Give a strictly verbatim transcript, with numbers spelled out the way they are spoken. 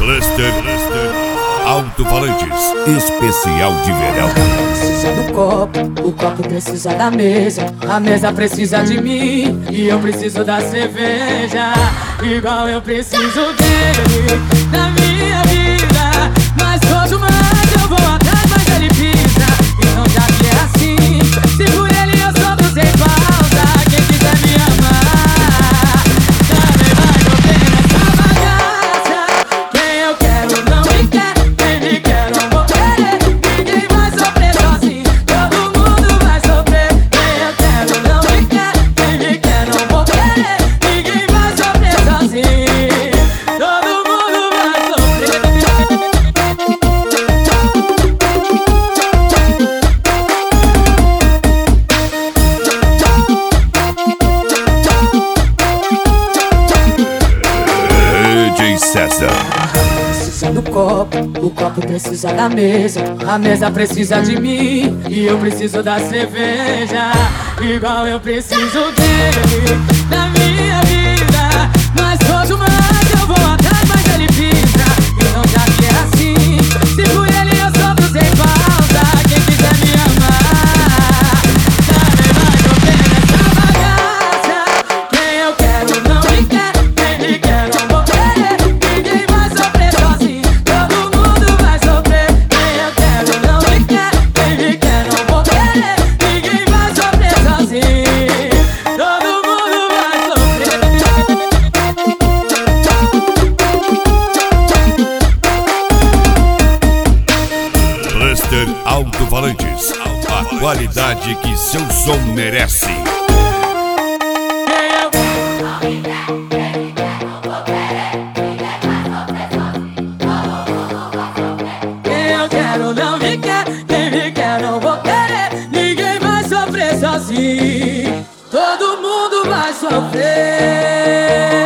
Cluster Alto-Falantes, especial de verão. Precisa do copo, o copo precisa da mesa, a mesa precisa de mim e eu preciso da cerveja, igual eu preciso dele na minha vida. Mas quanto mais eu vou atrás, mais ele pisa. Então já que é assim, se por ele eu sofro sem pausa, quem quiser me amar também vai sofrer nessa bagaça. Quem eu quero não me quer, quem me quer não vou querer. Ninguém vai sofrer sozinho, todo mundo vai sofrer. Quem eu quero não me quer, quem me quer não vou querer. Ninguém vai sofrer sozinho, todo mundo vai sofrer. D J César. Precisa do copo, o copo precisa da mesa, a mesa precisa de mim e eu preciso da cerveja, igual eu preciso dele na minha vida. Mas quanto mais eu vou atrás, mais ele pisa. Então já que é assim, se por ele eu sofro sem pausa, quem quiser me amar também vai sofrer nessa bagaça. Quem eu quero não me quer, quem me quer não vou querer. Ninguém vai sofrer sozinho, todo mundo vai sofrer. Quem eu quero não me quer, quem me quer não vou querer. Ninguém vai sofrer sozinho, todo mundo vai sofrer. Cluster Alto-Falantes, a qualidade que seu som merece. Quem eu quero não me quer, quem me quer não vou querer. Ninguém vai sofrer sozinho, todo mundo vai sofrer.